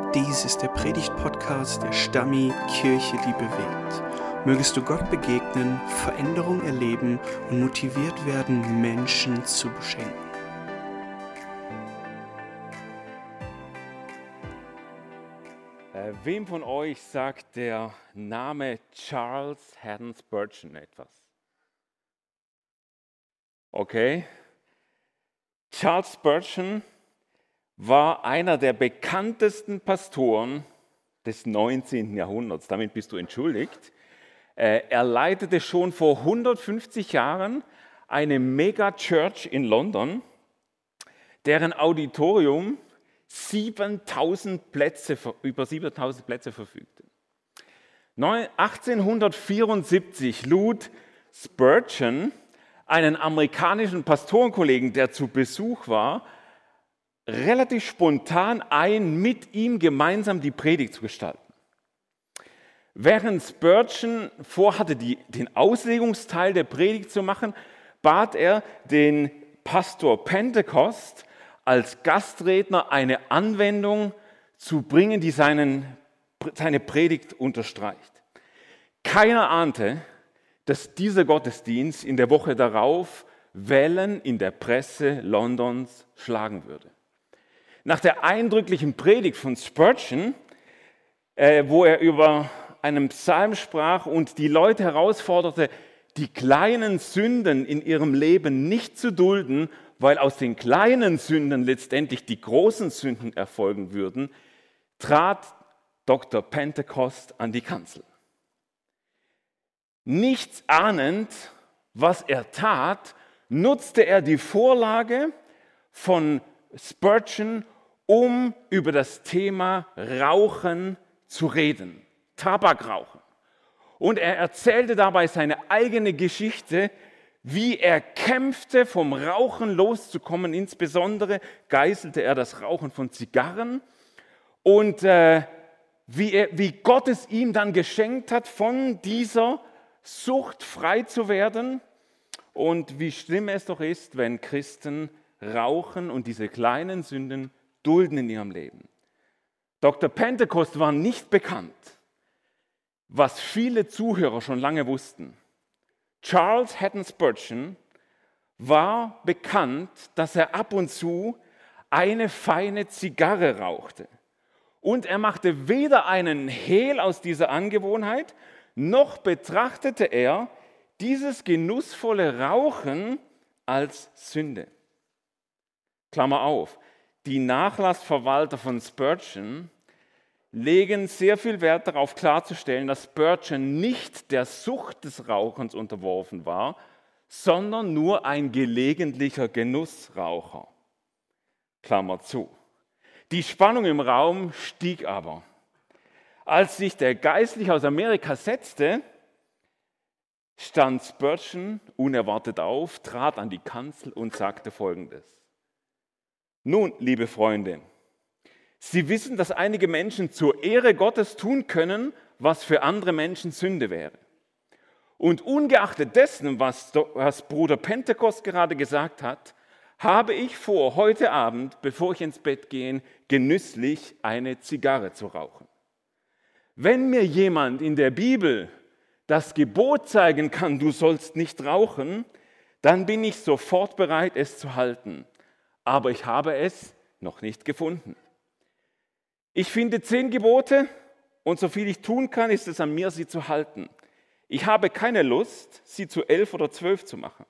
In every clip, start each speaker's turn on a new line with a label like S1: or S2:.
S1: Dies ist der Predigt-Podcast der Stammi Kirche, die bewegt. Mögest du Gott begegnen, Veränderung erleben und motiviert werden, Menschen zu beschenken.
S2: Wem von euch sagt der Name Charles Haddon Spurgeon etwas? Okay. Charles Spurgeon war einer der bekanntesten Pastoren des 19. Jahrhunderts. Damit bist du entschuldigt. Er leitete schon vor 150 Jahren eine Mega-Church in London, deren Auditorium über 7000 Plätze verfügte. 1874 lud Spurgeon einen amerikanischen Pastorenkollegen, der zu Besuch war, relativ spontan ein, mit ihm gemeinsam die Predigt zu gestalten. Während Spurgeon vorhatte, den Auslegungsteil der Predigt zu machen, bat er den Pastor Pentecost als Gastredner eine Anwendung zu bringen, die seine Predigt unterstreicht. Keiner ahnte, dass dieser Gottesdienst in der Woche darauf Wellen in der Presse Londons schlagen würde. Nach der eindrücklichen Predigt von Spurgeon, wo er über einen Psalm sprach und die Leute herausforderte, die kleinen Sünden in ihrem Leben nicht zu dulden, weil aus den kleinen Sünden letztendlich die großen Sünden erfolgen würden, trat Dr. Pentecost an die Kanzel. Nichts ahnend, was er tat, nutzte er die Vorlage von Spurgeon, um über das Thema Rauchen zu reden, Tabakrauchen. Und er erzählte dabei seine eigene Geschichte, wie er kämpfte, vom Rauchen loszukommen. Insbesondere geißelte er das Rauchen von Zigarren und wie Gott es ihm dann geschenkt hat, von dieser Sucht frei zu werden und wie schlimm es doch ist, wenn Christen rauchen und diese kleinen Sünden dulden in ihrem Leben. Dr. Pentecost war nicht bekannt, was viele Zuhörer schon lange wussten. Charles Haddon Spurgeon war bekannt, dass er ab und zu eine feine Zigarre rauchte. Und er machte weder einen Hehl aus dieser Angewohnheit, noch betrachtete er dieses genussvolle Rauchen als Sünde. Klammer auf, die Nachlassverwalter von Spurgeon legen sehr viel Wert darauf klarzustellen, dass Spurgeon nicht der Sucht des Rauchens unterworfen war, sondern nur ein gelegentlicher Genussraucher. Klammer zu. Die Spannung im Raum stieg aber. Als sich der Geistliche aus Amerika setzte, stand Spurgeon unerwartet auf, trat an die Kanzel und sagte Folgendes. Nun, liebe Freunde, Sie wissen, dass einige Menschen zur Ehre Gottes tun können, was für andere Menschen Sünde wäre. Und ungeachtet dessen, was Bruder Pentecost gerade gesagt hat, habe ich vor, heute Abend, bevor ich ins Bett gehe, genüsslich eine Zigarre zu rauchen. Wenn mir jemand in der Bibel das Gebot zeigen kann, du sollst nicht rauchen, dann bin ich sofort bereit, es zu halten. Aber ich habe es noch nicht gefunden. Ich finde 10 Gebote und so viel ich tun kann, ist es an mir, sie zu halten. Ich habe keine Lust, sie zu 11 oder 12 zu machen.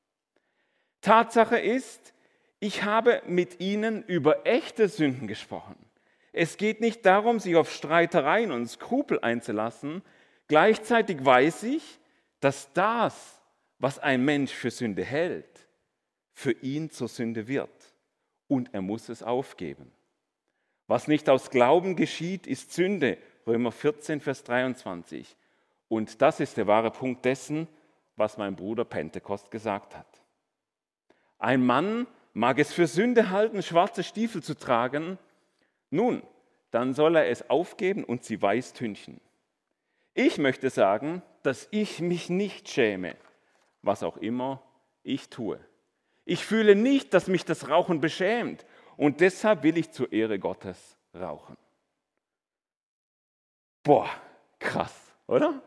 S2: Tatsache ist, ich habe mit ihnen über echte Sünden gesprochen. Es geht nicht darum, sich auf Streitereien und Skrupel einzulassen. Gleichzeitig weiß ich, dass das, was ein Mensch für Sünde hält, für ihn zur Sünde wird. Und er muss es aufgeben. Was nicht aus Glauben geschieht, ist Sünde. Römer 14, Vers 23. Und das ist der wahre Punkt dessen, was mein Bruder Pentecost gesagt hat. Ein Mann mag es für Sünde halten, schwarze Stiefel zu tragen. Nun, dann soll er es aufgeben und sie weiß tünchen. Ich möchte sagen, dass ich mich nicht schäme, was auch immer ich tue. Ich fühle nicht, dass mich das Rauchen beschämt und deshalb will ich zur Ehre Gottes rauchen. Boah, krass, oder?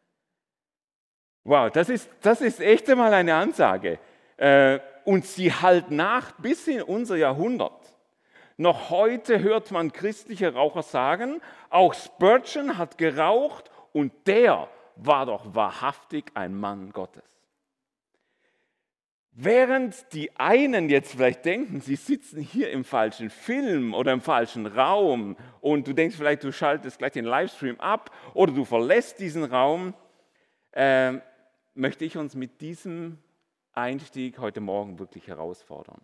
S2: Wow, das ist echt einmal eine Ansage. Und sie halt nach bis in unser Jahrhundert. Noch heute hört man christliche Raucher sagen, auch Spurgeon hat geraucht und der war doch wahrhaftig ein Mann Gottes. Während die einen jetzt vielleicht denken, sie sitzen hier im falschen Film oder im falschen Raum und du denkst vielleicht, du schaltest gleich den Livestream ab oder du verlässt diesen Raum, möchte ich uns mit diesem Einstieg heute Morgen wirklich herausfordern.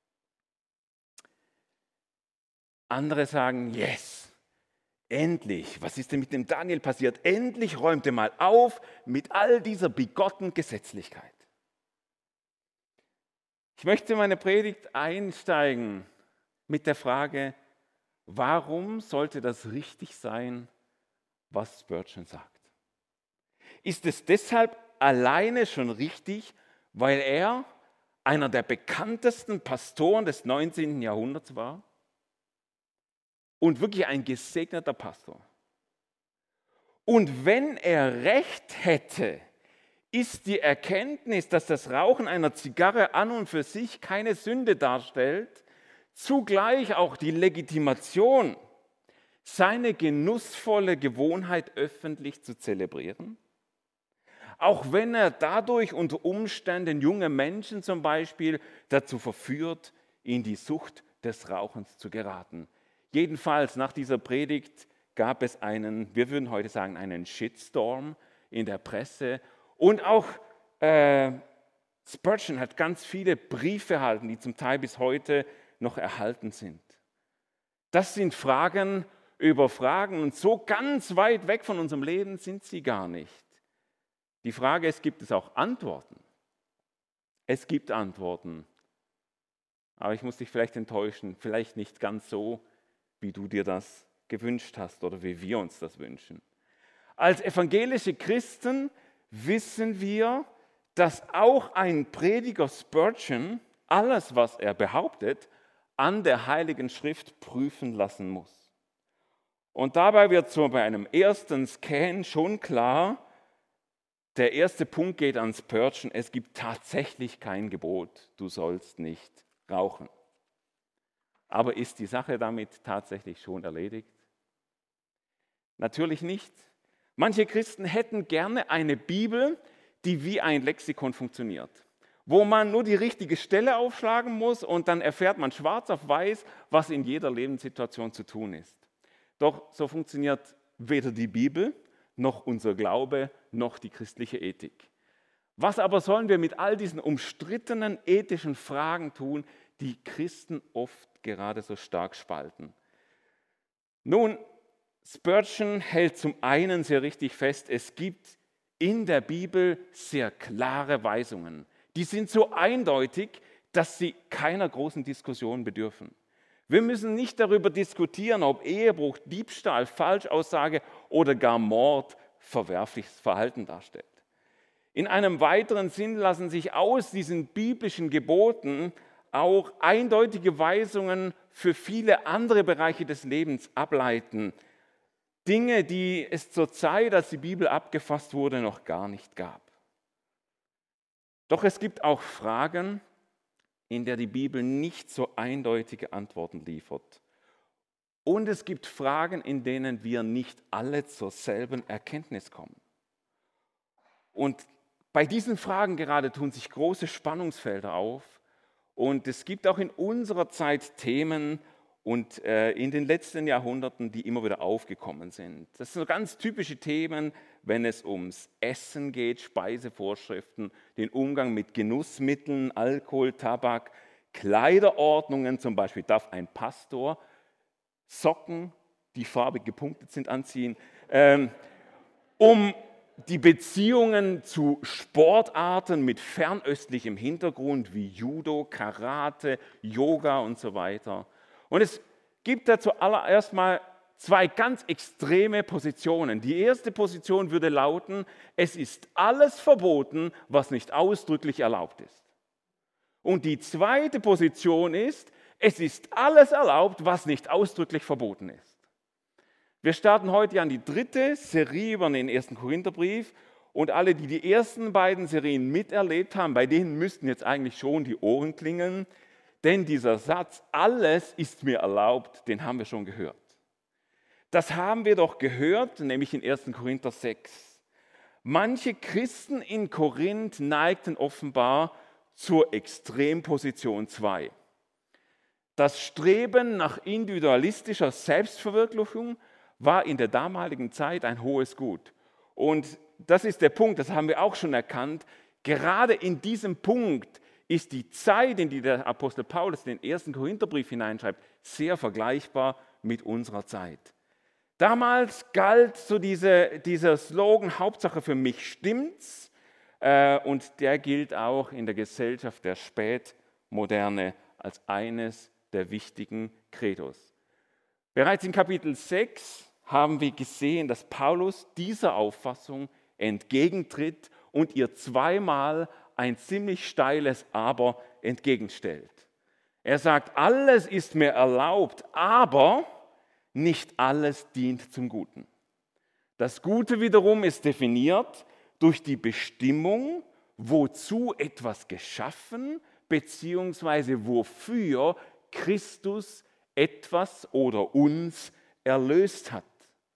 S2: Andere sagen, yes, endlich, was ist denn mit dem Daniel passiert? Endlich räumt er mal auf mit all dieser bigotten Gesetzlichkeit. Ich möchte meine Predigt einsteigen mit der Frage, warum sollte das richtig sein, was Spurgeon sagt? Ist es deshalb alleine schon richtig, weil er einer der bekanntesten Pastoren des 19. Jahrhunderts war? Und wirklich ein gesegneter Pastor. Und wenn er recht hätte, ist die Erkenntnis, dass das Rauchen einer Zigarre an und für sich keine Sünde darstellt, zugleich auch die Legitimation, seine genussvolle Gewohnheit öffentlich zu zelebrieren? Auch wenn er dadurch unter Umständen junge Menschen zum Beispiel dazu verführt, in die Sucht des Rauchens zu geraten. Jedenfalls nach dieser Predigt gab es einen, wir würden heute sagen, einen Shitstorm in der Presse. Und auch Spurgeon hat ganz viele Briefe erhalten, die zum Teil bis heute noch erhalten sind. Das sind Fragen über Fragen und so ganz weit weg von unserem Leben sind sie gar nicht. Die Frage ist, gibt es auch Antworten? Es gibt Antworten, aber ich muss dich vielleicht enttäuschen, vielleicht nicht ganz so, wie du dir das gewünscht hast oder wie wir uns das wünschen. Als evangelische Christen wissen wir, dass auch ein Prediger Spurgeon alles, was er behauptet, an der Heiligen Schrift prüfen lassen muss. Und dabei wird so bei einem ersten Scan schon klar, der erste Punkt geht an Spurgeon, es gibt tatsächlich kein Gebot, du sollst nicht rauchen. Aber ist die Sache damit tatsächlich schon erledigt? Natürlich nicht. Manche Christen hätten gerne eine Bibel, die wie ein Lexikon funktioniert, wo man nur die richtige Stelle aufschlagen muss und dann erfährt man schwarz auf weiß, was in jeder Lebenssituation zu tun ist. Doch so funktioniert weder die Bibel, noch unser Glaube, noch die christliche Ethik. Was aber sollen wir mit all diesen umstrittenen ethischen Fragen tun, die Christen oft gerade so stark spalten? Nun, Spurgeon hält zum einen sehr richtig fest, es gibt in der Bibel sehr klare Weisungen. Die sind so eindeutig, dass sie keiner großen Diskussion bedürfen. Wir müssen nicht darüber diskutieren, ob Ehebruch, Diebstahl, Falschaussage oder gar Mord verwerfliches Verhalten darstellt. In einem weiteren Sinn lassen sich aus diesen biblischen Geboten auch eindeutige Weisungen für viele andere Bereiche des Lebens ableiten. Dinge, die es zur Zeit, als die Bibel abgefasst wurde, noch gar nicht gab. Doch es gibt auch Fragen, in der die Bibel nicht so eindeutige Antworten liefert. Und es gibt Fragen, in denen wir nicht alle zur selben Erkenntnis kommen. Und bei diesen Fragen gerade tun sich große Spannungsfelder auf. Und es gibt auch in unserer Zeit Themen und in den letzten Jahrhunderten, die immer wieder aufgekommen sind. Das sind so ganz typische Themen, wenn es ums Essen geht, Speisevorschriften, den Umgang mit Genussmitteln, Alkohol, Tabak, Kleiderordnungen, zum Beispiel darf ein Pastor Socken, die farbig gepunktet sind, anziehen, um die Beziehungen zu Sportarten mit fernöstlichem Hintergrund wie Judo, Karate, Yoga und so weiter. Und es gibt da zuallererst mal zwei ganz extreme Positionen. Die erste Position würde lauten, es ist alles verboten, was nicht ausdrücklich erlaubt ist. Und die zweite Position ist, es ist alles erlaubt, was nicht ausdrücklich verboten ist. Wir starten heute an die 3. Serie über den 1. Korintherbrief und alle, die die ersten beiden Serien miterlebt haben, bei denen müssten jetzt eigentlich schon die Ohren klingeln, denn dieser Satz, alles ist mir erlaubt, den haben wir schon gehört. Das haben wir doch gehört, nämlich in 1. Korinther 6. Manche Christen in Korinth neigten offenbar zur Extremposition 2. Das Streben nach individualistischer Selbstverwirklichung war in der damaligen Zeit ein hohes Gut. Und das ist der Punkt, das haben wir auch schon erkannt. Gerade in diesem Punkt ist die Zeit, in die der Apostel Paulus den 1. Korintherbrief hineinschreibt, sehr vergleichbar mit unserer Zeit. Damals galt so dieser Slogan, Hauptsache für mich stimmt's, und der gilt auch in der Gesellschaft der Spätmoderne als eines der wichtigen Credos. Bereits in Kapitel 6 haben wir gesehen, dass Paulus dieser Auffassung entgegentritt und ihr zweimal ein ziemlich steiles Aber entgegenstellt. Er sagt, alles ist mir erlaubt, aber nicht alles dient zum Guten. Das Gute wiederum ist definiert durch die Bestimmung, wozu etwas geschaffen bzw. wofür Christus etwas oder uns erlöst hat.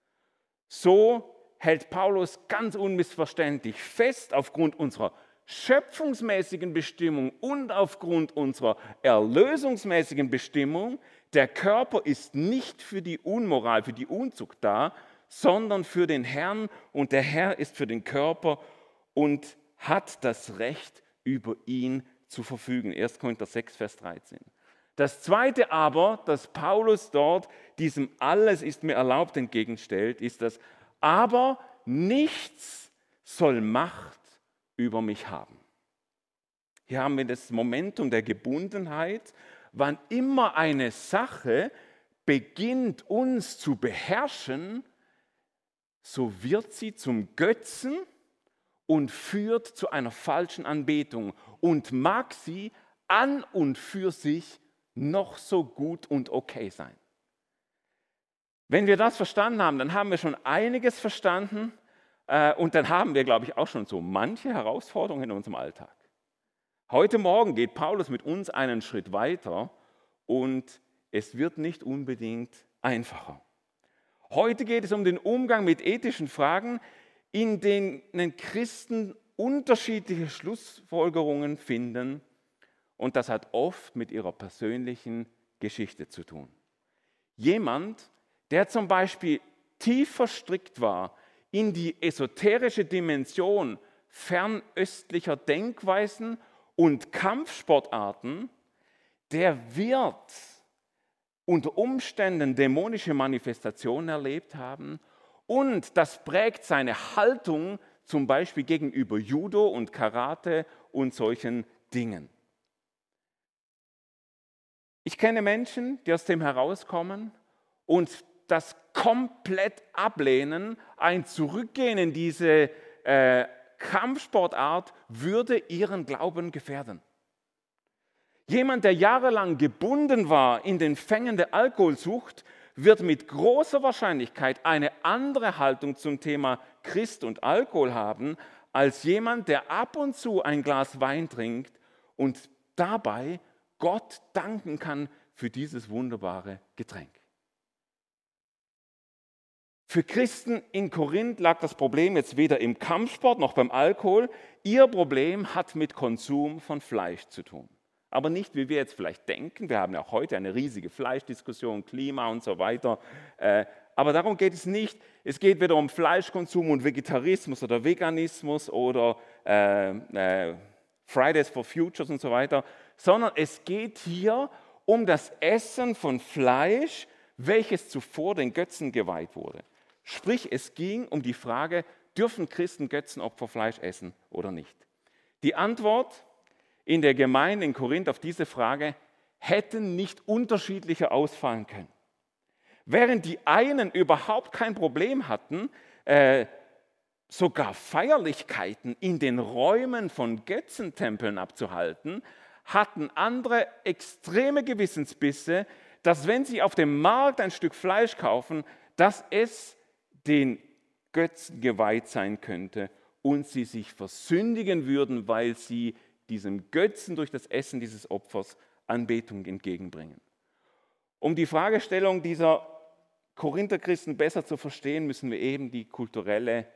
S2: So hält Paulus ganz unmissverständlich fest, aufgrund unserer schöpfungsmäßigen Bestimmung und aufgrund unserer erlösungsmäßigen Bestimmung, der Körper ist nicht für die Unmoral, für die Unzucht da, sondern für den Herrn, und der Herr ist für den Körper und hat das Recht, über ihn zu verfügen. 1. Korinther 6, Vers 13. Das zweite aber, das Paulus dort diesem Alles ist mir erlaubt entgegenstellt, ist das, aber nichts soll Macht über mich haben. Hier haben wir das Momentum der Gebundenheit. Wann immer eine Sache beginnt, uns zu beherrschen, so wird sie zum Götzen und führt zu einer falschen Anbetung und mag sie an und für sich noch so gut und okay sein. Wenn wir das verstanden haben, dann haben wir schon einiges verstanden und dann haben wir, glaube ich, auch schon so manche Herausforderungen in unserem Alltag. Heute Morgen geht Paulus mit uns einen Schritt weiter und es wird nicht unbedingt einfacher. Heute geht es um den Umgang mit ethischen Fragen, in denen Christen unterschiedliche Schlussfolgerungen finden, und das hat oft mit ihrer persönlichen Geschichte zu tun. Jemand, der zum Beispiel tief verstrickt war in die esoterische Dimension fernöstlicher Denkweisen und Kampfsportarten, der wird unter Umständen dämonische Manifestationen erlebt haben und das prägt seine Haltung zum Beispiel gegenüber Judo und Karate und solchen Dingen. Ich kenne Menschen, die aus dem herauskommen und das komplett ablehnen. Ein Zurückgehen in diese Kampfsportart würde ihren Glauben gefährden. Jemand, der jahrelang gebunden war in den Fängen der Alkoholsucht, wird mit großer Wahrscheinlichkeit eine andere Haltung zum Thema Christ und Alkohol haben, als jemand, der ab und zu ein Glas Wein trinkt und dabei Gott danken kann für dieses wunderbare Getränk. Für Christen in Korinth lag das Problem jetzt weder im Kampfsport noch beim Alkohol. Ihr Problem hat mit Konsum von Fleisch zu tun. Aber nicht, wie wir jetzt vielleicht denken. Wir haben ja auch heute eine riesige Fleischdiskussion, Klima und so weiter. Aber darum geht es nicht. Es geht weder um Fleischkonsum und Vegetarismus oder Veganismus oder Fridays for Futures und so weiter, sondern es geht hier um das Essen von Fleisch, welches zuvor den Götzen geweiht wurde. Sprich, es ging um die Frage, dürfen Christen Götzenopferfleisch essen oder nicht? Die Antwort in der Gemeinde in Korinth auf diese Frage hätten nicht unterschiedlicher ausfallen können. Während die einen überhaupt kein Problem hatten, sogar Feierlichkeiten in den Räumen von Götzentempeln abzuhalten, hatten andere extreme Gewissensbisse, dass wenn sie auf dem Markt ein Stück Fleisch kaufen, dass es den Götzen geweiht sein könnte und sie sich versündigen würden, weil sie diesem Götzen durch das Essen dieses Opfers Anbetung entgegenbringen. Um die Fragestellung dieser Korinther-Christen besser zu verstehen, müssen wir eben die kulturelle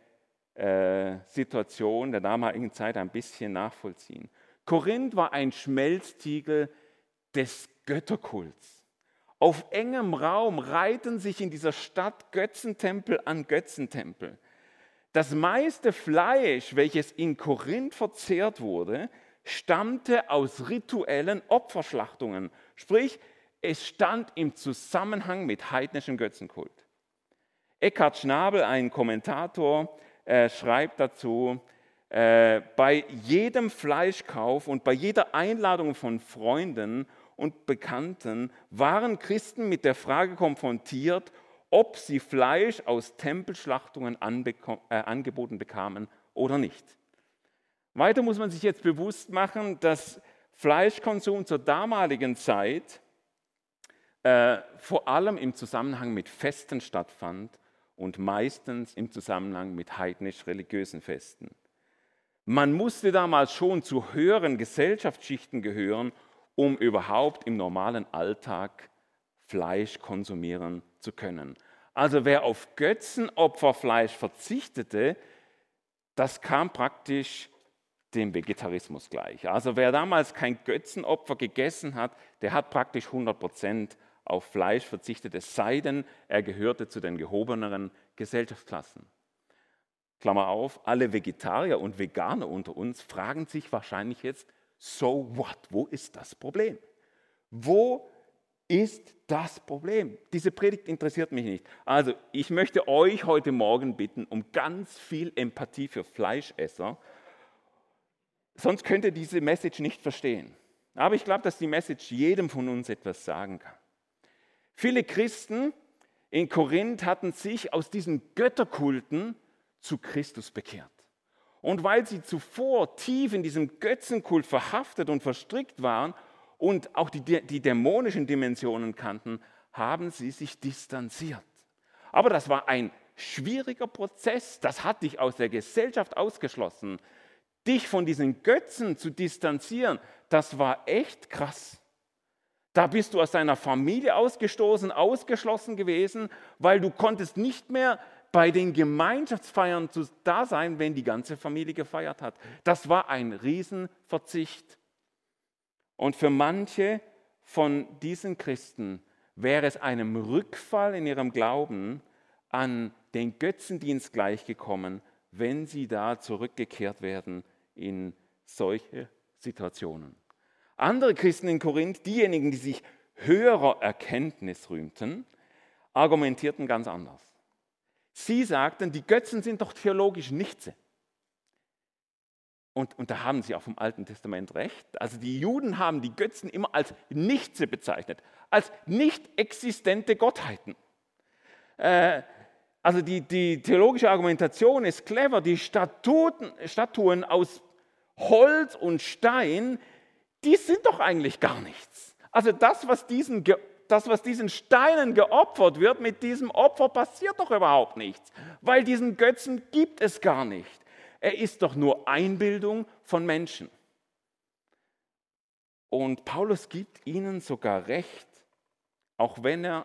S2: Situation der damaligen Zeit ein bisschen nachvollziehen. Korinth war ein Schmelztiegel des Götterkults. Auf engem Raum reihten sich in dieser Stadt Götzentempel an Götzentempel. Das meiste Fleisch, welches in Korinth verzehrt wurde, stammte aus rituellen Opferschlachtungen. Sprich, es stand im Zusammenhang mit heidnischem Götzenkult. Eckhard Schnabel, ein Kommentator, schreibt dazu, bei jedem Fleischkauf und bei jeder Einladung von Freunden und Bekannten waren Christen mit der Frage konfrontiert, ob sie Fleisch aus Tempelschlachtungen angeboten bekamen oder nicht. Weiter muss man sich jetzt bewusst machen, dass Fleischkonsum zur damaligen Zeit vor allem im Zusammenhang mit Festen stattfand und meistens im Zusammenhang mit heidnisch-religiösen Festen. Man musste damals schon zu höheren Gesellschaftsschichten gehören, um überhaupt im normalen Alltag Fleisch konsumieren zu können. Also wer auf Götzenopferfleisch verzichtete, das kam praktisch dem Vegetarismus gleich. Also wer damals kein Götzenopfer gegessen hat, der hat praktisch 100% auf Fleisch verzichtet, es sei denn, er gehörte zu den gehobeneren Gesellschaftsklassen. Klammer auf, alle Vegetarier und Veganer unter uns fragen sich wahrscheinlich jetzt, so what? Wo ist das Problem? Wo ist das Problem? Diese Predigt interessiert mich nicht. Also ich möchte euch heute Morgen bitten um ganz viel Empathie für Fleischesser, sonst könnt ihr diese Message nicht verstehen. Aber ich glaube, dass die Message jedem von uns etwas sagen kann. Viele Christen in Korinth hatten sich aus diesen Götterkulten zu Christus bekehrt. Und weil sie zuvor tief in diesem Götzenkult verhaftet und verstrickt waren und auch die dämonischen Dimensionen kannten, haben sie sich distanziert. Aber das war ein schwieriger Prozess, das hat dich aus der Gesellschaft ausgeschlossen. Dich von diesen Götzen zu distanzieren, das war echt krass. Da bist du aus deiner Familie ausgestoßen, ausgeschlossen gewesen, weil du konntest nicht mehr bei den Gemeinschaftsfeiern da sein, wenn die ganze Familie gefeiert hat. Das war ein Riesenverzicht. Und für manche von diesen Christen wäre es einem Rückfall in ihrem Glauben an den Götzendienst gleichgekommen, wenn sie da zurückgekehrt werden in solche Situationen. Andere Christen in Korinth, diejenigen, die sich höherer Erkenntnis rühmten, argumentierten ganz anders. Sie sagten, die Götzen sind doch theologisch Nichtse. Und da haben sie auch vom Alten Testament recht. Also die Juden haben die Götzen immer als Nichtse bezeichnet, als nicht existente Gottheiten. Also die theologische Argumentation ist clever. Die Statuen aus Holz und Stein, die sind doch eigentlich gar nichts. Also das, was diesen Steinen geopfert wird, mit diesem Opfer passiert doch überhaupt nichts, weil diesen Götzen gibt es gar nicht. Er ist doch nur Einbildung von Menschen. Und Paulus gibt ihnen sogar recht, auch wenn er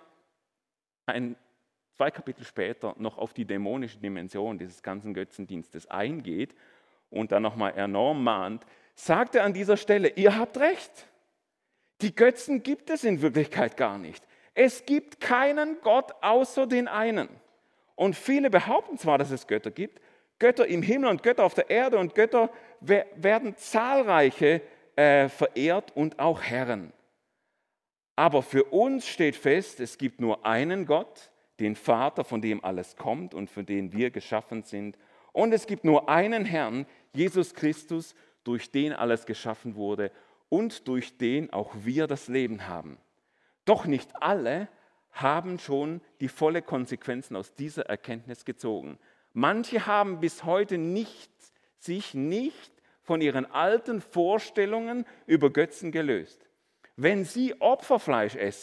S2: 2 Kapitel später noch auf die dämonische Dimension dieses ganzen Götzendienstes eingeht und dann nochmal enorm mahnt, sagt er an dieser Stelle, ihr habt recht. Die Götzen gibt es in Wirklichkeit gar nicht. Es gibt keinen Gott außer den einen. Und viele behaupten zwar, dass es Götter gibt, Götter im Himmel und Götter auf der Erde und Götter werden zahlreiche verehrt und auch Herren. Aber für uns steht fest, es gibt nur einen Gott, den Vater, von dem alles kommt und für den wir geschaffen sind. Und es gibt nur einen Herrn, Jesus Christus, durch den alles geschaffen wurde und durch den auch wir das Leben haben. Doch nicht alle haben schon die volle Konsequenzen aus dieser Erkenntnis gezogen. Manche haben bis heute sich nicht von ihren alten Vorstellungen über Götzen gelöst. Wenn sie Opferfleisch essen,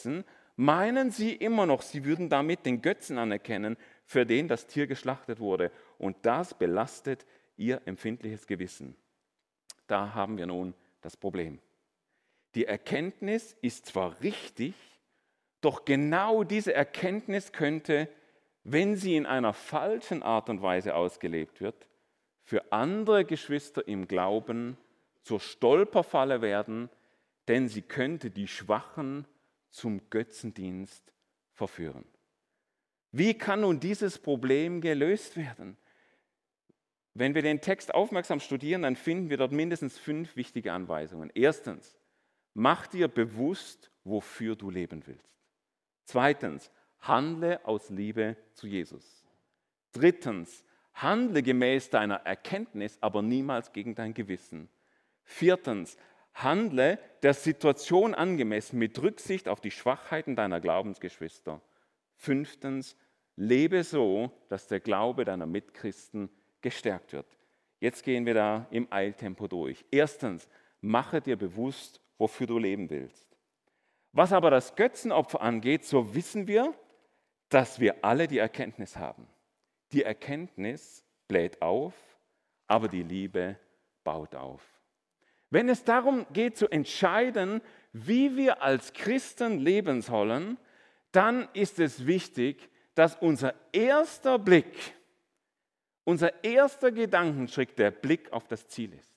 S2: meinen sie immer noch, sie würden damit den Götzen anerkennen, für den das Tier geschlachtet wurde. Und das belastet ihr empfindliches Gewissen. Da haben wir nun das Problem. Die Erkenntnis ist zwar richtig, doch genau diese Erkenntnis könnte, wenn sie in einer falschen Art und Weise ausgelebt wird, für andere Geschwister im Glauben zur Stolperfalle werden, denn sie könnte die Schwachen zum Götzendienst verführen. Wie kann nun dieses Problem gelöst werden? Wenn wir den Text aufmerksam studieren, dann finden wir dort mindestens 5 wichtige Anweisungen. Erstens, mach dir bewusst, wofür du leben willst. Zweitens, handle aus Liebe zu Jesus. Drittens, handle gemäß deiner Erkenntnis, aber niemals gegen dein Gewissen. Viertens, handle der Situation angemessen mit Rücksicht auf die Schwachheiten deiner Glaubensgeschwister. Fünftens, lebe so, dass der Glaube deiner Mitchristen gestärkt wird. Jetzt gehen wir da im Eiltempo durch. Erstens, mache dir bewusst, wofür du leben willst. Was aber das Götzenopfer angeht, so wissen wir, dass wir alle die Erkenntnis haben. Die Erkenntnis bläht auf, aber die Liebe baut auf. Wenn es darum geht zu entscheiden, wie wir als Christen leben sollen, dann ist es wichtig, dass unser erster Blick, unser erster Gedankenschritt der Blick auf das Ziel ist.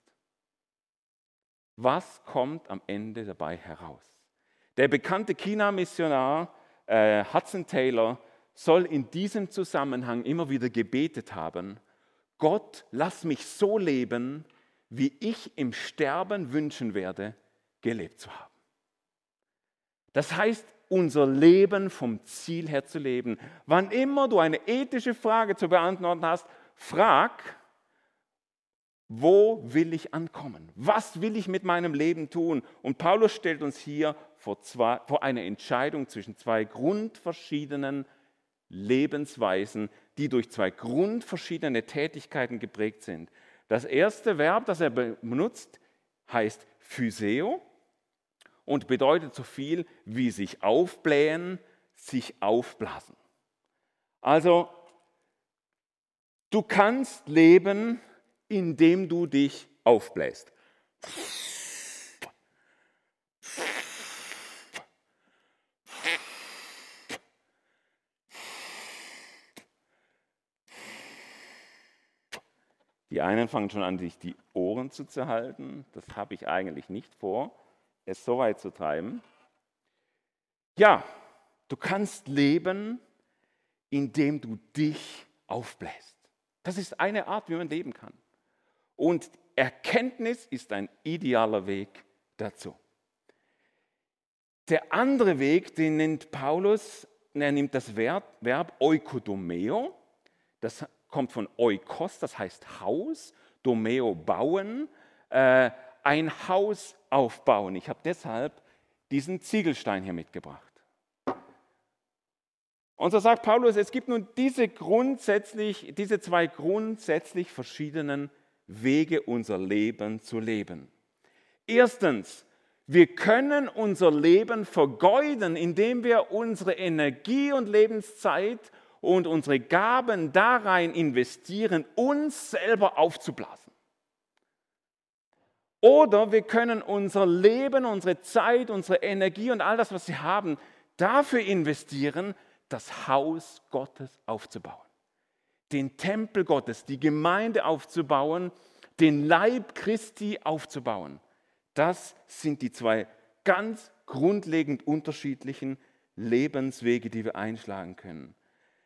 S2: Was kommt am Ende dabei heraus? Der bekannte China-Missionar Hudson Taylor soll in diesem Zusammenhang immer wieder gebetet haben: Gott, lass mich so leben, wie ich im Sterben wünschen werde, gelebt zu haben. Das heißt, unser Leben vom Ziel her zu leben. Wann immer du eine ethische Frage zu beantworten hast, frag: Wo will ich ankommen? Was will ich mit meinem Leben tun? Und Paulus stellt uns hier vor eine Entscheidung zwischen 2 grundverschiedenen Lebensweisen, die durch 2 grundverschiedene Tätigkeiten geprägt sind. Das erste Verb, das er benutzt, heißt physeo und bedeutet so viel wie sich aufblähen, sich aufblasen. Also, du kannst leben, indem du dich aufbläst. Die einen fangen schon an, sich die Ohren zu zerhalten. Das habe ich eigentlich nicht vor, es so weit zu treiben. Ja, du kannst leben, indem du dich aufbläst. Das ist eine Art, wie man leben kann. Und Erkenntnis ist ein idealer Weg dazu. Der andere Weg, den nennt Paulus, er nimmt das Verb oikodomeo, das kommt von oikos, das heißt Haus, domeo bauen, ein Haus aufbauen. Ich habe deshalb diesen Ziegelstein hier mitgebracht. Und so sagt Paulus, es gibt nun diese 2 grundsätzlich verschiedenen Wege, unser Leben zu leben. Erstens, wir können unser Leben vergeuden, indem wir unsere Energie und Lebenszeit und unsere Gaben da rein investieren, uns selber aufzublasen. Oder wir können unser Leben, unsere Zeit, unsere Energie und all das, was wir haben, dafür investieren, das Haus Gottes aufzubauen. Den Tempel Gottes, die Gemeinde aufzubauen, den Leib Christi aufzubauen. Das sind die 2 ganz grundlegend unterschiedlichen Lebenswege, die wir einschlagen können.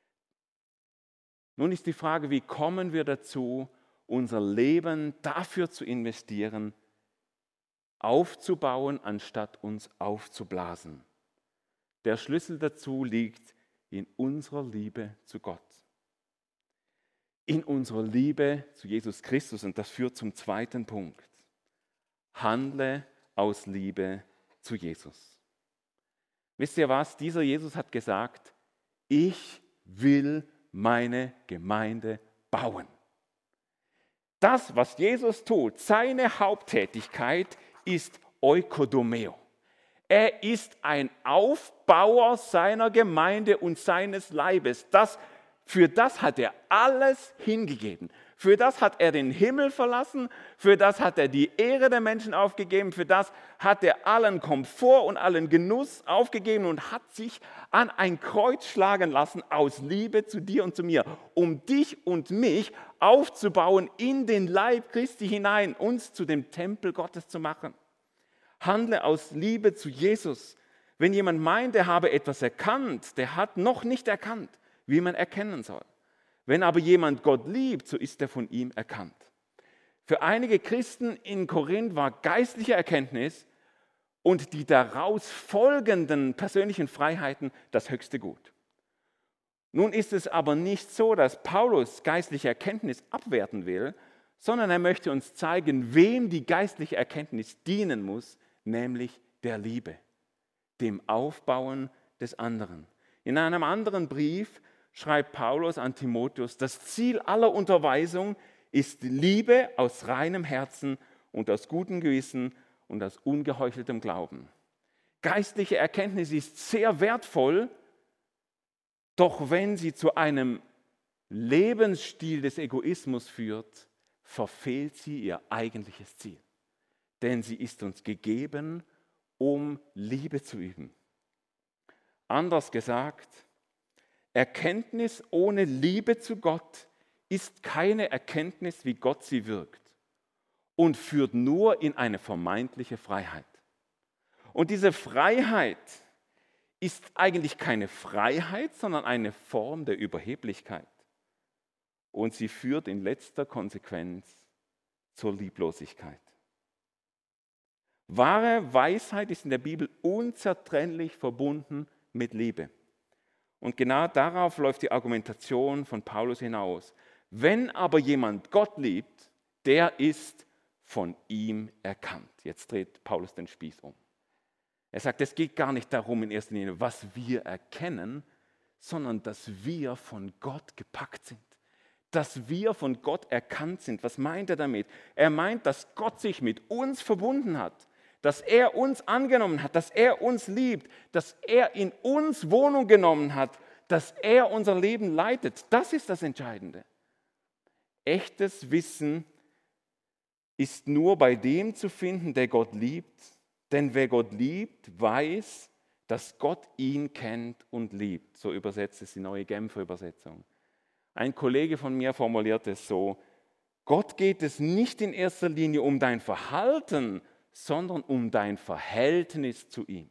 S2: Nun ist die Frage, wie kommen wir dazu, unser Leben dafür zu investieren, aufzubauen, anstatt uns aufzublasen? Der Schlüssel dazu liegt in unserer Liebe zu Gott. In unserer Liebe zu Jesus Christus. Und das führt zum 2. Punkt. Handle aus Liebe zu Jesus. Wisst ihr was? Dieser Jesus hat gesagt, ich will meine Gemeinde bauen. Das, was Jesus tut, seine Haupttätigkeit ist oikodomeo. Er ist ein Aufbauer seiner Gemeinde und seines Leibes. Für das hat er alles hingegeben. Für das hat er den Himmel verlassen, für das hat er die Ehre der Menschen aufgegeben, für das hat er allen Komfort und allen Genuss aufgegeben und hat sich an ein Kreuz schlagen lassen aus Liebe zu dir und zu mir, um dich und mich aufzubauen in den Leib Christi hinein, uns zu dem Tempel Gottes zu machen. Handle aus Liebe zu Jesus. Wenn jemand meint, er habe etwas erkannt, der hat noch nicht erkannt, wie man erkennen soll. Wenn aber jemand Gott liebt, so ist er von ihm erkannt. Für einige Christen in Korinth war geistliche Erkenntnis und die daraus folgenden persönlichen Freiheiten das höchste Gut. Nun ist es aber nicht so, dass Paulus geistliche Erkenntnis abwerten will, sondern er möchte uns zeigen, wem die geistliche Erkenntnis dienen muss, nämlich der Liebe, dem Aufbauen des anderen. In einem anderen Brief schreibt Paulus an Timotheus, das Ziel aller Unterweisung ist Liebe aus reinem Herzen und aus gutem Gewissen und aus ungeheucheltem Glauben. Geistliche Erkenntnis ist sehr wertvoll, doch wenn sie zu einem Lebensstil des Egoismus führt, verfehlt sie ihr eigentliches Ziel. Denn sie ist uns gegeben, um Liebe zu üben. Anders gesagt, Erkenntnis ohne Liebe zu Gott ist keine Erkenntnis, wie Gott sie wirkt und führt nur in eine vermeintliche Freiheit. Und diese Freiheit ist eigentlich keine Freiheit, sondern eine Form der Überheblichkeit. Und sie führt in letzter Konsequenz zur Lieblosigkeit. Wahre Weisheit ist in der Bibel unzertrennlich verbunden mit Liebe. Und genau darauf läuft die Argumentation von Paulus hinaus. Wenn aber jemand Gott liebt, der ist von ihm erkannt. Jetzt dreht Paulus den Spieß um. Er sagt, es geht gar nicht darum in erster Linie, was wir erkennen, sondern dass wir von Gott gepackt sind. Dass wir von Gott erkannt sind. Was meint er damit? Er meint, dass Gott sich mit uns verbunden hat. Dass er uns angenommen hat, dass er uns liebt, dass er in uns Wohnung genommen hat, dass er unser Leben leitet. Das ist das Entscheidende. Echtes Wissen ist nur bei dem zu finden, der Gott liebt. Denn wer Gott liebt, weiß, dass Gott ihn kennt und liebt. So übersetzt es die Neue Genfer Übersetzung. Ein Kollege von mir formuliert es so: Gott geht es nicht in erster Linie um dein Verhalten, sondern um dein Verhältnis zu ihm.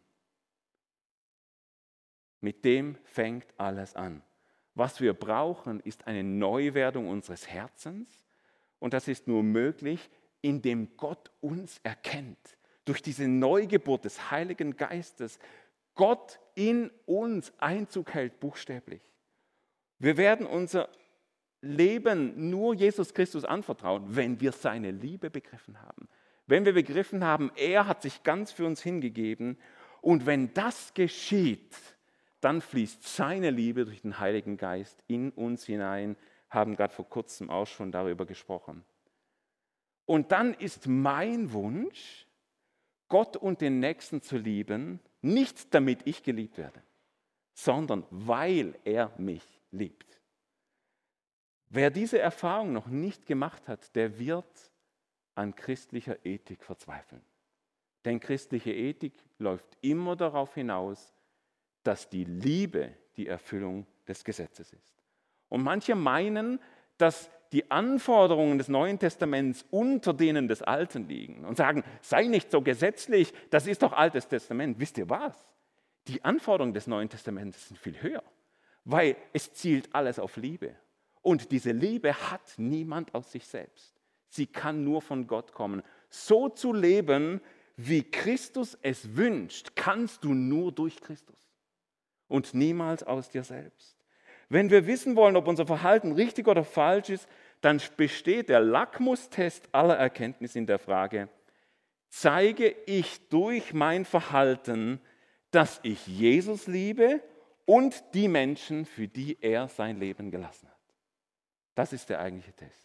S2: Mit dem fängt alles an. Was wir brauchen, ist eine Neuwerdung unseres Herzens und das ist nur möglich, indem Gott uns erkennt. Durch diese Neugeburt des Heiligen Geistes, Gott in uns Einzug hält, buchstäblich. Wir werden unser Leben nur Jesus Christus anvertrauen, wenn wir seine Liebe begriffen haben. Wenn wir begriffen haben, er hat sich ganz für uns hingegeben und wenn das geschieht, dann fließt seine Liebe durch den Heiligen Geist in uns hinein, haben gerade vor kurzem auch schon darüber gesprochen. Und dann ist mein Wunsch, Gott und den Nächsten zu lieben, nicht damit ich geliebt werde, sondern weil er mich liebt. Wer diese Erfahrung noch nicht gemacht hat, der wird an christlicher Ethik verzweifeln. Denn christliche Ethik läuft immer darauf hinaus, dass die Liebe die Erfüllung des Gesetzes ist. Und manche meinen, dass die Anforderungen des Neuen Testaments unter denen des Alten liegen und sagen, sei nicht so gesetzlich, das ist doch Altes Testament. Wisst ihr was? Die Anforderungen des Neuen Testaments sind viel höher, weil es zielt alles auf Liebe. Und diese Liebe hat niemand aus sich selbst. Sie kann nur von Gott kommen. So zu leben, wie Christus es wünscht, kannst du nur durch Christus und niemals aus dir selbst. Wenn wir wissen wollen, ob unser Verhalten richtig oder falsch ist, dann besteht der Lackmustest aller Erkenntnis in der Frage, zeige ich durch mein Verhalten, dass ich Jesus liebe und die Menschen, für die er sein Leben gelassen hat. Das ist der eigentliche Test.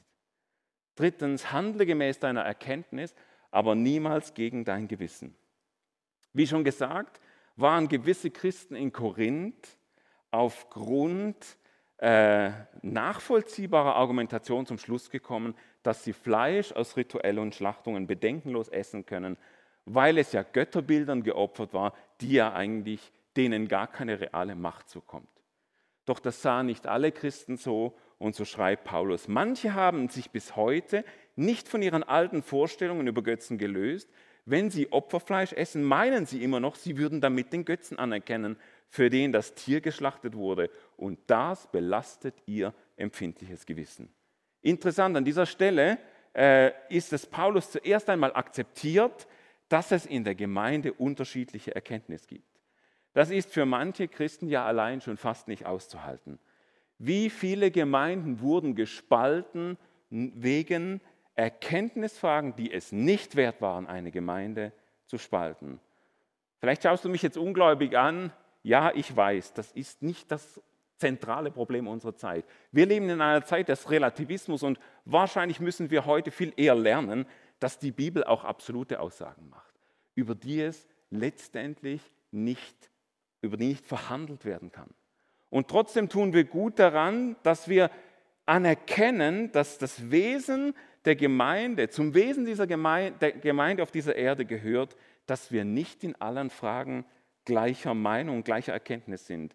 S2: Drittens, handle gemäß deiner Erkenntnis, aber niemals gegen dein Gewissen. Wie schon gesagt, waren gewisse Christen in Korinth aufgrund nachvollziehbarer Argumentation zum Schluss gekommen, dass sie Fleisch aus rituellen Schlachtungen bedenkenlos essen können, weil es ja Götterbildern geopfert war, die ja eigentlich denen gar keine reale Macht zukommt. Doch das sahen nicht alle Christen so, und so schreibt Paulus: Manche haben sich bis heute nicht von ihren alten Vorstellungen über Götzen gelöst. Wenn sie Opferfleisch essen, meinen sie immer noch, sie würden damit den Götzen anerkennen, für den das Tier geschlachtet wurde. Und das belastet ihr empfindliches Gewissen. Interessant, an dieser Stelle ist es Paulus zuerst einmal akzeptiert, dass es in der Gemeinde unterschiedliche Erkenntnis gibt. Das ist für manche Christen ja allein schon fast nicht auszuhalten. Wie viele Gemeinden wurden gespalten wegen Erkenntnisfragen, die es nicht wert waren, eine Gemeinde zu spalten. Vielleicht schaust du mich jetzt ungläubig an. Ja, ich weiß, das ist nicht das zentrale Problem unserer Zeit. Wir leben in einer Zeit des Relativismus und wahrscheinlich müssen wir heute viel eher lernen, dass die Bibel auch absolute Aussagen macht, über die es letztendlich nicht verhandelt werden kann. Und trotzdem tun wir gut daran, dass wir anerkennen, dass das Wesen der Gemeinde, zum Wesen der Gemeinde auf dieser Erde gehört, dass wir nicht in allen Fragen gleicher Meinung, gleicher Erkenntnis sind.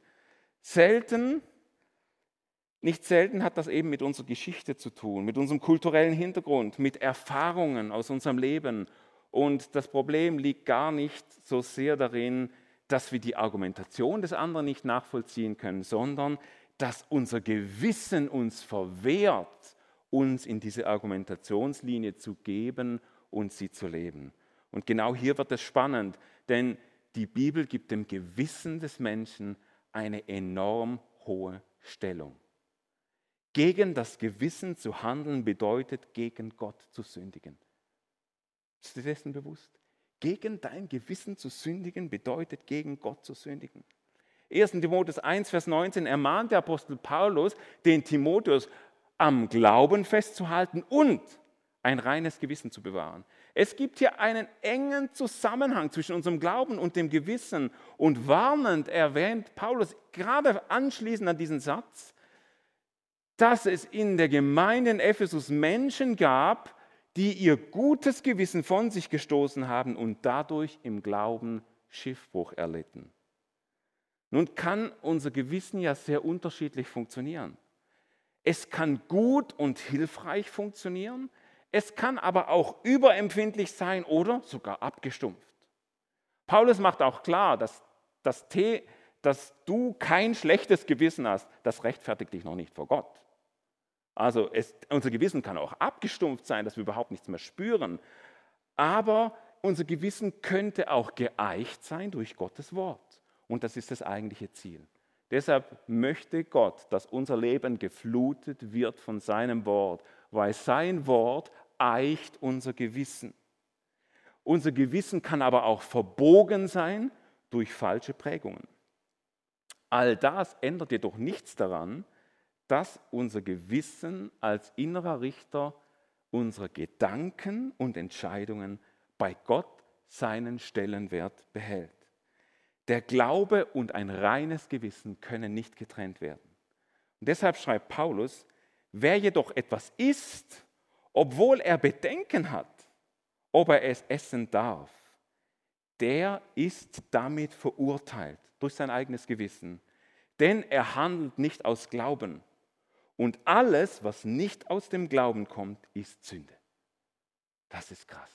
S2: Nicht selten hat das eben mit unserer Geschichte zu tun, mit unserem kulturellen Hintergrund, mit Erfahrungen aus unserem Leben. Und das Problem liegt gar nicht so sehr darin, dass wir die Argumentation des anderen nicht nachvollziehen können, sondern dass unser Gewissen uns verwehrt, uns in diese Argumentationslinie zu geben und sie zu leben. Und genau hier wird es spannend, denn die Bibel gibt dem Gewissen des Menschen eine enorm hohe Stellung. Gegen das Gewissen zu handeln bedeutet, gegen Gott zu sündigen. Ist dir dessen bewusst? Gegen dein Gewissen zu sündigen bedeutet, gegen Gott zu sündigen. 1. Timotheus 1, Vers 19 ermahnt der Apostel Paulus, den Timotheus am Glauben festzuhalten und ein reines Gewissen zu bewahren. Es gibt hier einen engen Zusammenhang zwischen unserem Glauben und dem Gewissen. Und warnend erwähnt Paulus gerade anschließend an diesen Satz, dass es in der Gemeinde in Ephesus Menschen gab, die ihr gutes Gewissen von sich gestoßen haben und dadurch im Glauben Schiffbruch erlitten. Nun kann unser Gewissen ja sehr unterschiedlich funktionieren. Es kann gut und hilfreich funktionieren, es kann aber auch überempfindlich sein oder sogar abgestumpft. Paulus macht auch klar, dass du kein schlechtes Gewissen hast, das rechtfertigt dich noch nicht vor Gott. Also unser Gewissen kann auch abgestumpft sein, dass wir überhaupt nichts mehr spüren. Aber unser Gewissen könnte auch geeicht sein durch Gottes Wort. Und das ist das eigentliche Ziel. Deshalb möchte Gott, dass unser Leben geflutet wird von seinem Wort, weil sein Wort eicht unser Gewissen. Unser Gewissen kann aber auch verbogen sein durch falsche Prägungen. All das ändert jedoch nichts daran, dass unser Gewissen als innerer Richter unserer Gedanken und Entscheidungen bei Gott seinen Stellenwert behält. Der Glaube und ein reines Gewissen können nicht getrennt werden. Und deshalb schreibt Paulus, wer jedoch etwas isst, obwohl er Bedenken hat, ob er es essen darf, der ist damit verurteilt durch sein eigenes Gewissen. Denn er handelt nicht aus Glauben. Und alles, was nicht aus dem Glauben kommt, ist Sünde. Das ist krass.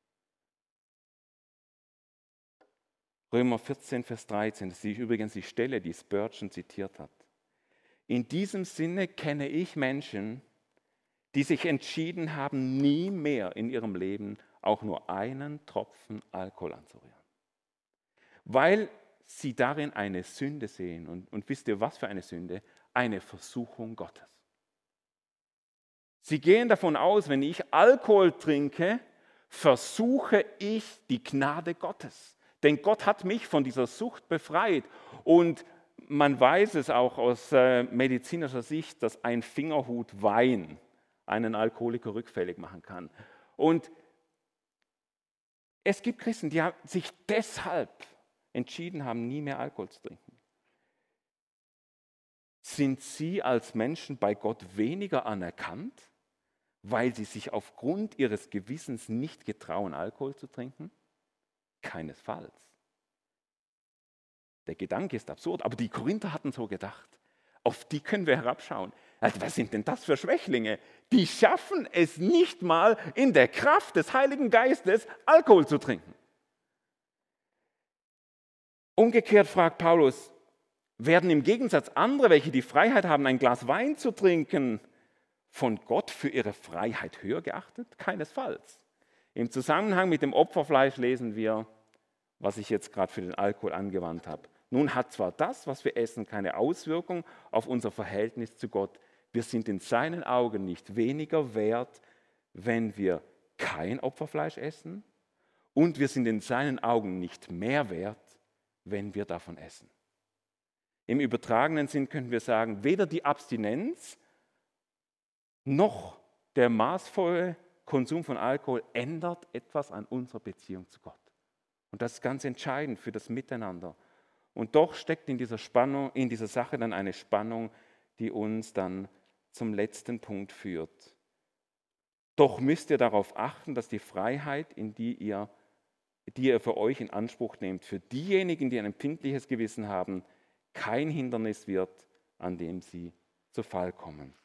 S2: Römer 14, Vers 13, das ist übrigens die Stelle, die Spurgeon zitiert hat. In diesem Sinne kenne ich Menschen, die sich entschieden haben, nie mehr in ihrem Leben auch nur einen Tropfen Alkohol anzurühren. Weil sie darin eine Sünde sehen. Und wisst ihr, was für eine Sünde? Eine Versuchung Gottes. Sie gehen davon aus, wenn ich Alkohol trinke, versuche ich die Gnade Gottes. Denn Gott hat mich von dieser Sucht befreit. Und man weiß es auch aus medizinischer Sicht, dass ein Fingerhut Wein einen Alkoholiker rückfällig machen kann. Und Es gibt Christen, die sich deshalb entschieden haben, nie mehr Alkohol zu trinken. Sind sie als Menschen bei Gott weniger anerkannt, weil sie sich aufgrund ihres Gewissens nicht getrauen, Alkohol zu trinken? Keinesfalls. Der Gedanke ist absurd, aber die Korinther hatten so gedacht. Auf die können wir herabschauen. Also was sind denn das für Schwächlinge? Die schaffen es nicht mal in der Kraft des Heiligen Geistes, Alkohol zu trinken. Umgekehrt fragt Paulus, werden im Gegensatz andere, welche die Freiheit haben, ein Glas Wein zu trinken, von Gott für ihre Freiheit höher geachtet? Keinesfalls. Im Zusammenhang mit dem Opferfleisch lesen wir, was ich jetzt gerade für den Alkohol angewandt habe. Nun hat zwar das, was wir essen, keine Auswirkung auf unser Verhältnis zu Gott. Wir sind in seinen Augen nicht weniger wert, wenn wir kein Opferfleisch essen, und wir sind in seinen Augen nicht mehr wert, wenn wir davon essen. Im übertragenen Sinn können wir sagen, weder die Abstinenz noch der maßvolle Konsum von Alkohol ändert etwas an unserer Beziehung zu Gott. Und das ist ganz entscheidend für das Miteinander. Und doch steckt in dieser Spannung, in dieser Sache dann eine Spannung, die uns dann zum letzten Punkt führt. Doch müsst ihr darauf achten, dass die Freiheit, die ihr für euch in Anspruch nehmt, für diejenigen, die ein empfindliches Gewissen haben, kein Hindernis wird, an dem sie zu Fall kommen.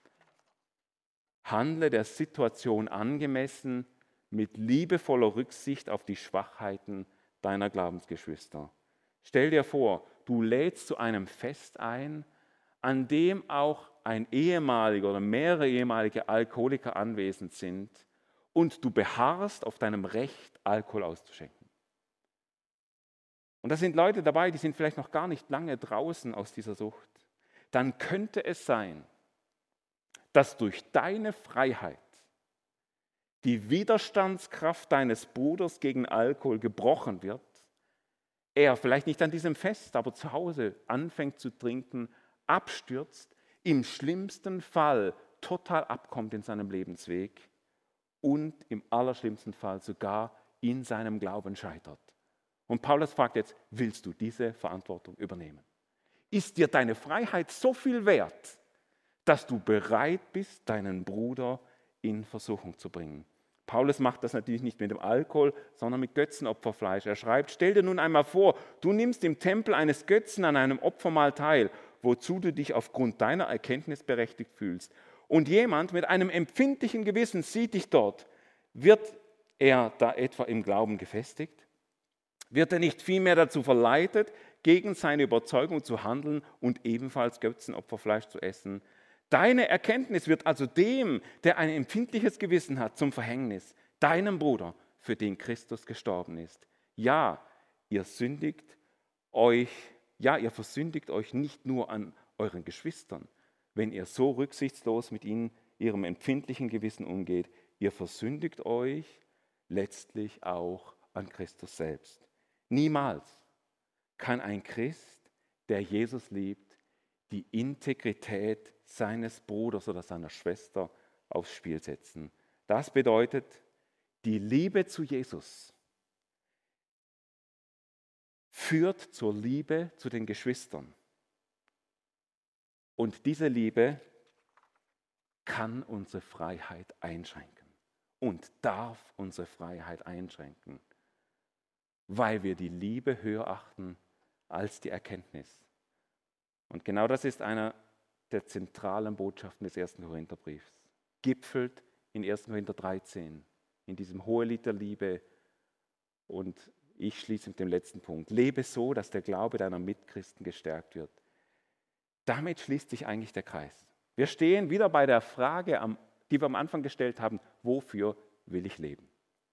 S2: Handle der Situation angemessen, mit liebevoller Rücksicht auf die Schwachheiten deiner Glaubensgeschwister. Stell dir vor, du lädst zu einem Fest ein, an dem auch ein ehemaliger oder mehrere ehemalige Alkoholiker anwesend sind, und du beharrst auf deinem Recht, Alkohol auszuschenken. Und da sind Leute dabei, die sind vielleicht noch gar nicht lange draußen aus dieser Sucht. Dann könnte es sein, dass durch deine Freiheit die Widerstandskraft deines Bruders gegen Alkohol gebrochen wird, er vielleicht nicht an diesem Fest, aber zu Hause anfängt zu trinken, abstürzt, im schlimmsten Fall total abkommt in seinem Lebensweg und im allerschlimmsten Fall sogar in seinem Glauben scheitert. Und Paulus fragt jetzt, willst du diese Verantwortung übernehmen? Ist dir deine Freiheit so viel wert, dass du bereit bist, deinen Bruder in Versuchung zu bringen? Paulus macht das natürlich nicht mit dem Alkohol, sondern mit Götzenopferfleisch. Er schreibt, stell dir nun einmal vor, du nimmst im Tempel eines Götzen an einem Opfermahl teil, wozu du dich aufgrund deiner Erkenntnis berechtigt fühlst. Und jemand mit einem empfindlichen Gewissen sieht dich dort. Wird er da etwa im Glauben gefestigt? Wird er nicht vielmehr dazu verleitet, gegen seine Überzeugung zu handeln und ebenfalls Götzenopferfleisch zu essen? Deine Erkenntnis wird also dem, der ein empfindliches Gewissen hat, zum Verhängnis, deinem Bruder, für den Christus gestorben ist. Ja, ihr versündigt euch nicht nur an euren Geschwistern, wenn ihr so rücksichtslos mit ihnen, ihrem empfindlichen Gewissen umgeht. Ihr versündigt euch letztlich auch an Christus selbst. Niemals kann ein Christ, der Jesus liebt, die Integrität seines Bruders oder seiner Schwester aufs Spiel setzen. Das bedeutet, die Liebe zu Jesus führt zur Liebe zu den Geschwistern. Und diese Liebe kann unsere Freiheit einschränken und darf unsere Freiheit einschränken, weil wir die Liebe höher achten als die Erkenntnis. Und genau das ist einer der zentralen Botschaften des 1. Korintherbriefs. Gipfelt in 1. Korinther 13, in diesem Hohelied der Liebe. Und ich schließe mit dem letzten Punkt. Lebe so, dass der Glaube deiner Mitchristen gestärkt wird. Damit schließt sich eigentlich der Kreis. Wir stehen wieder bei der Frage, die wir am Anfang gestellt haben, wofür will ich leben?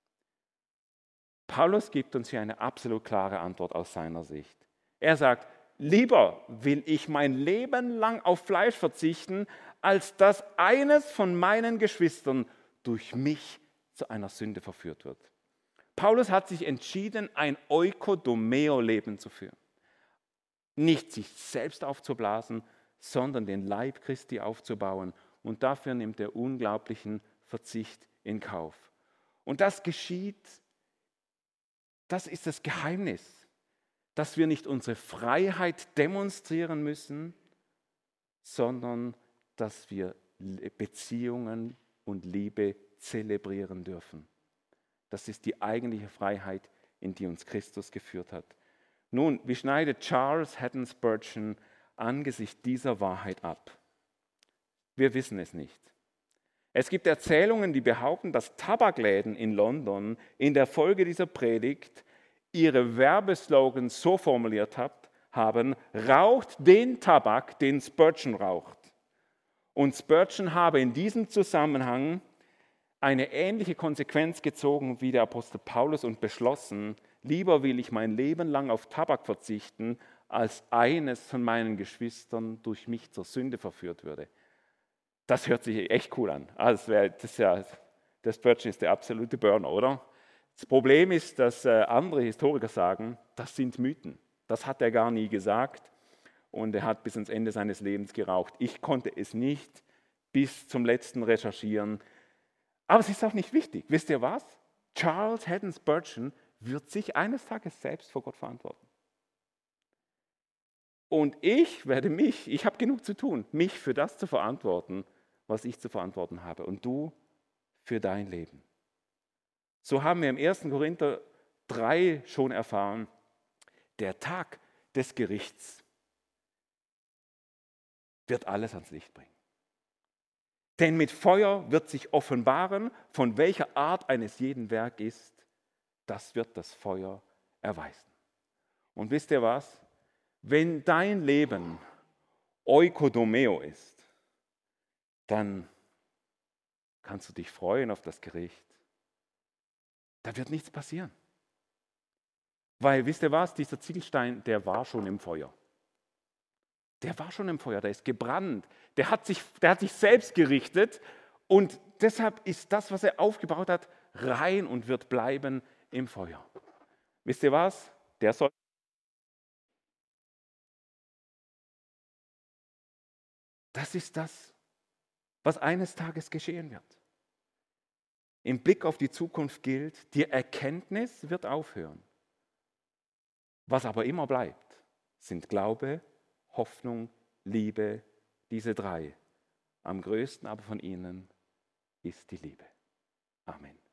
S2: Paulus gibt uns hier eine absolut klare Antwort aus seiner Sicht. Er sagt, lieber will ich mein Leben lang auf Fleisch verzichten, als dass eines von meinen Geschwistern durch mich zu einer Sünde verführt wird. Paulus hat sich entschieden, ein Oikodomeo-Leben zu führen. Nicht sich selbst aufzublasen, sondern den Leib Christi aufzubauen. Und dafür nimmt er unglaublichen Verzicht in Kauf. Und das geschieht Das ist das Geheimnis, dass wir nicht unsere Freiheit demonstrieren müssen, sondern dass wir Beziehungen und Liebe zelebrieren dürfen. Das ist die eigentliche Freiheit, in die uns Christus geführt hat. Nun, wie schneidet Charles Haddon Spurgeon angesichts dieser Wahrheit ab? Wir wissen es nicht. Es gibt Erzählungen, die behaupten, dass Tabakläden in London in der Folge dieser Predigt ihre Werbeslogans so formuliert haben: raucht den Tabak, den Spurgeon raucht. Und Spurgeon habe in diesem Zusammenhang eine ähnliche Konsequenz gezogen wie der Apostel Paulus und beschlossen: lieber will ich mein Leben lang auf Tabak verzichten, als eines von meinen Geschwistern durch mich zur Sünde verführt würde. Das hört sich echt cool an. Also der Spurgeon ist der absolute Burner, oder? Das Problem ist, dass andere Historiker sagen, das sind Mythen. Das hat er gar nie gesagt und er hat bis ans Ende seines Lebens geraucht. Ich konnte es nicht bis zum letzten recherchieren. Aber es ist auch nicht wichtig. Wisst ihr was? Charles Haddon Spurgeon wird sich eines Tages selbst vor Gott verantworten. Und ich habe genug zu tun, mich für das zu verantworten, was ich zu verantworten habe. Und du für dein Leben. So haben wir im 1. Korinther 3 schon erfahren, der Tag des Gerichts wird alles ans Licht bringen. Denn mit Feuer wird sich offenbaren, von welcher Art eines jeden Werk ist, das wird das Feuer erweisen. Und wisst ihr was? Wenn dein Leben oikodomeo ist, dann kannst du dich freuen auf das Gericht. Da wird nichts passieren. Weil, wisst ihr was, dieser Ziegelstein, der war schon im Feuer. Der war schon im Feuer, der ist gebrannt. Der hat sich selbst gerichtet und deshalb ist das, was er aufgebaut hat, rein und wird bleiben im Feuer. Wisst ihr was? Das ist das, was eines Tages geschehen wird. Im Blick auf die Zukunft gilt, die Erkenntnis wird aufhören. Was aber immer bleibt, sind Glaube, Hoffnung, Liebe, diese 3. Am größten aber von ihnen ist die Liebe. Amen.